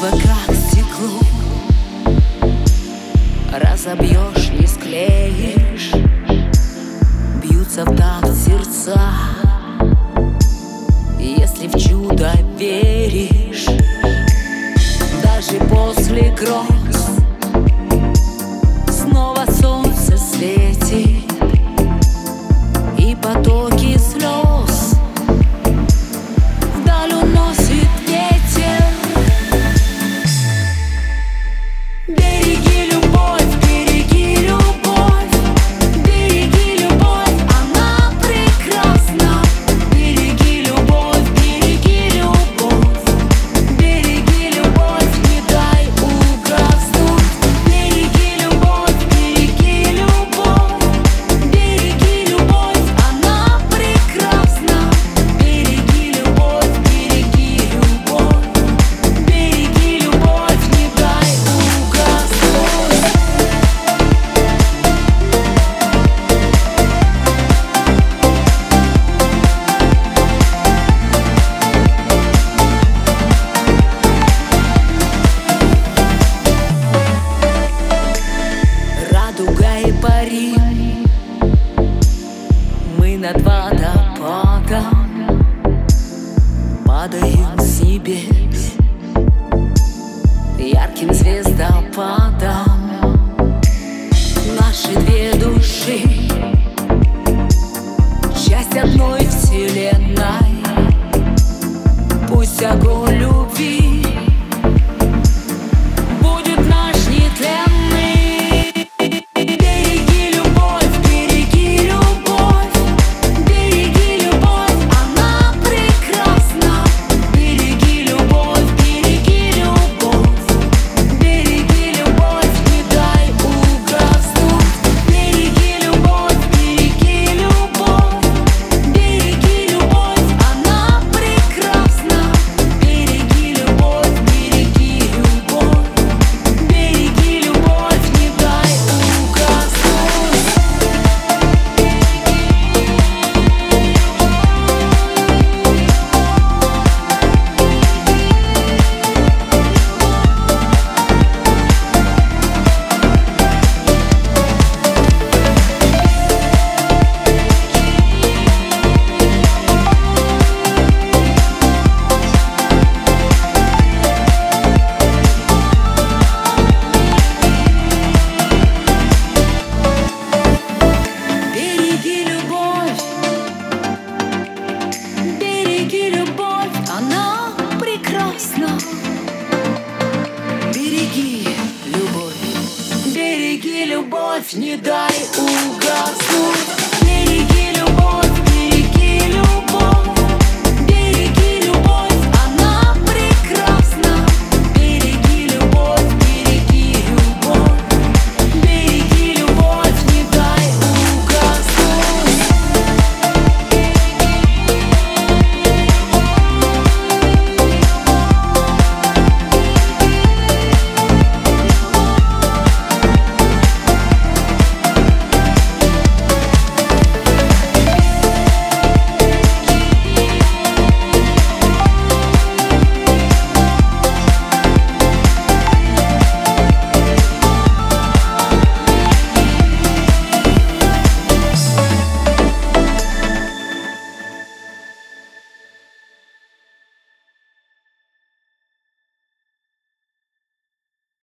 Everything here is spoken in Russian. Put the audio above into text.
чувства, как стекло, разобьешь, не склеишь, бьются в такт сердца. Если в чудо веришь, даже после гроз снова солнце светит, и потоки слез вдаль уносит ветер. Береги любовь, береги любовь, береги любовь, она прекрасна. Береги любовь, береги любовь, береги любовь, не дай угаснуть. Береги любовь, береги любовь, береги любовь, она прекрасна. Береги любовь, береги любовь, береги любовь, не дай угаснуть. Радуга и пари, мы над водопадом падаем с небес ярким звездопадом. Наши две души — часть одной вселенной. Пусть огонь любви будет наш нетленный. Береги любовь, береги любовь, береги любовь, она прекрасна. Береги любовь, береги любовь, береги любовь, не дай угаснуть. Береги любовь, береги любовь, береги любовь, она прекрасна. Береги любовь, береги любовь, береги любовь, не дай угаснуть. Береги любовь, береги любовь, она прекрасна. Береги любовь, береги любовь, не дай угаснуть.